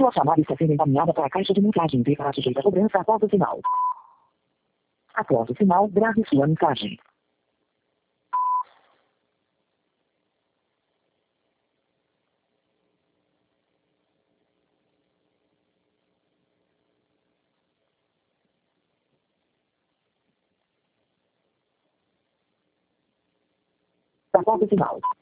Sua chamada está sendo encaminhada para a caixa de mensagem e será sujeita a cobrança após o sinal. Após o sinal, grave sua mensagem. Após o sinal.